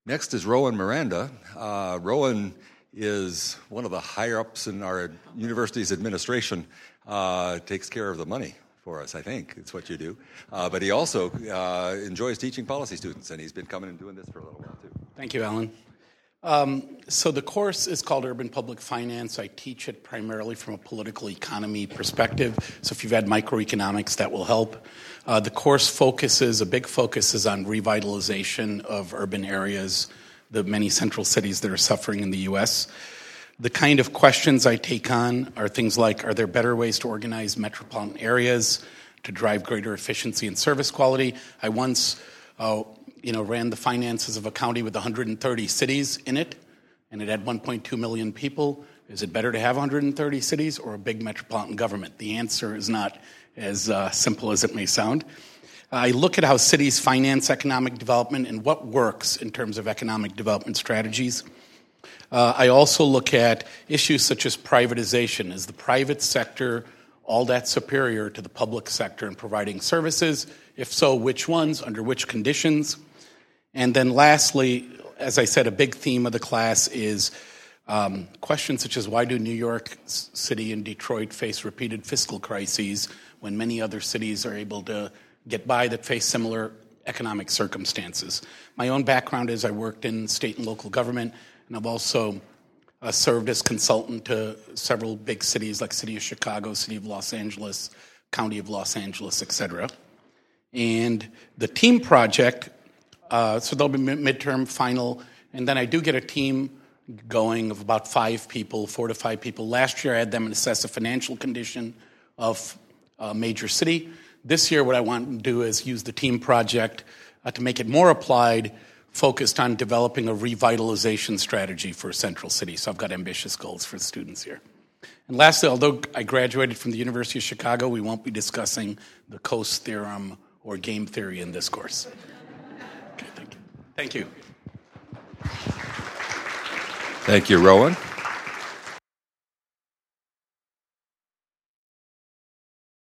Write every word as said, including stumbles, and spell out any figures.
Next is Rowan Miranda. Uh, Rowan is one of the higher-ups in our university's administration, uh, takes care of the money for us, I think. It's what you do. Uh, but he also uh, enjoys teaching policy students, and he's been coming and doing this for a little while, too. Thank you, Alan. Um, so the course is called Urban Public Finance. I teach it primarily from a political economy perspective. So if you've had microeconomics, that will help. Uh, the course focuses, a big focus is on revitalization of urban areas, the many central cities that are suffering in the U S. The kind of questions I take on are things like, are there better ways to organize metropolitan areas to drive greater efficiency and service quality? I once uh, you know, ran the finances of a county with one hundred thirty cities in it, and it had one point two million people. Is it better to have one hundred thirty cities or a big metropolitan government? The answer is not as uh, simple as it may sound. I look at how cities finance economic development and what works in terms of economic development strategies. Uh, I also look at issues such as privatization. Is the private sector all that superior to the public sector in providing services? If so, which ones, under which conditions? And then lastly, as I said, a big theme of the class is um, questions such as why do New York City and Detroit face repeated fiscal crises when many other cities are able to get by that face similar economic circumstances? My own background is I worked in state and local government, and I've also uh, served as consultant to several big cities like City of Chicago, City of Los Angeles, County of Los Angeles, et cetera. And the team project, uh, so there'll be midterm, final, and then I do get a team going of about five people, four to five people. Last year I had them assess a financial condition of a major city. This year what I want to do is use the team project uh, to make it more applied, focused on developing a revitalization strategy for a central city. So I've got ambitious goals for the students here. And lastly, although I graduated from the University of Chicago, we won't be discussing the Coase theorem or game theory in this course. Okay, thank you. Thank you. Thank you, Rowan.